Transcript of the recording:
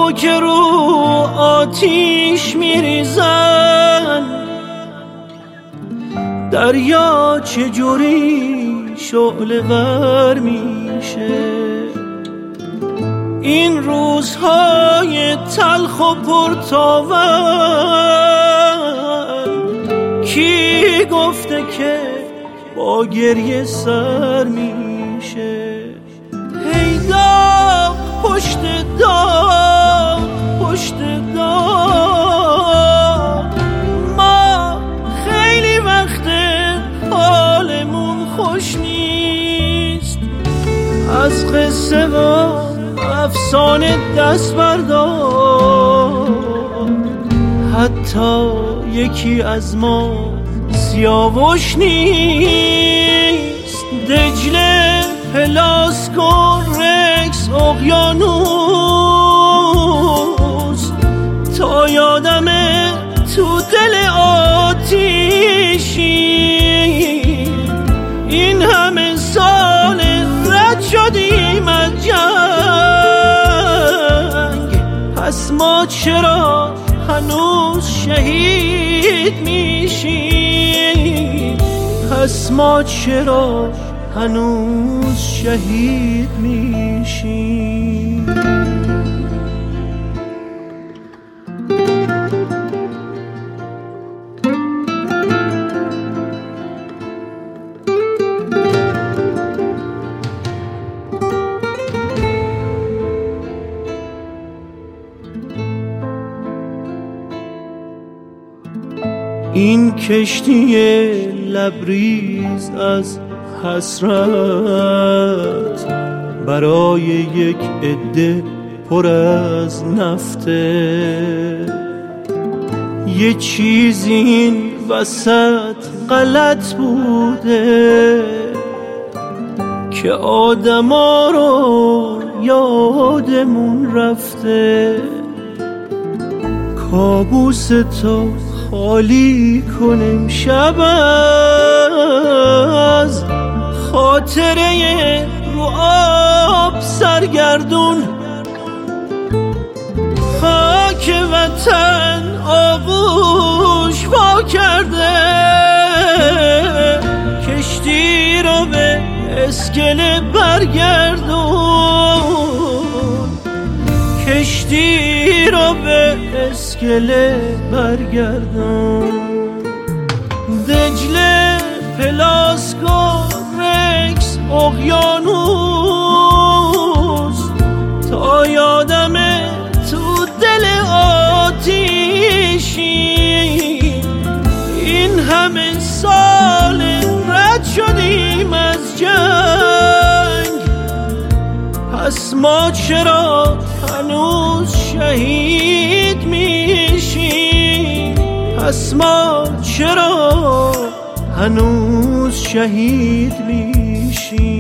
تو که رو آتیش میریزن، دریا چجوری شعله ور میشه؟ این روزهای تلخ و پرتاون کی گفته که با گریه سر میشه؟ هی داغ پشت داغ پشت داغ، ما خیلی وقت حالمون خوش نیست. از قصه و افسانه دست بردار، حتی یکی از ما سیاوش نیست. دجله، پلاسکو، رکس، اقیانوس، تا یادمه تو دل آتیشی. این همه سال رد شدیم از جنگ، پس ما چرا هنوز شهید میشیم؟ پس ما چرا هنوز شهید میشیم؟ این کشتی لبریز از حسرت برای یک عده پر از نفته. یه چیزی این وسط غلط بوده که آدما رو یادمون رفته. کابوس تو خالی کنیم شب از خاطره رو آب سرگردون. خاک وطن آغوش وا کرده، کشتی رو به اسکله برگردون. کشتی رو به اسکله برگردون. دجله، پلاسکو، رکس، اقیانوس، تا یادمه تو دل آتیشی. این همه سال رد شدیم از جنگ، پس ما چرا هنوز شهید میشیم؟ پس ما چرا هنوز شهید میشیم؟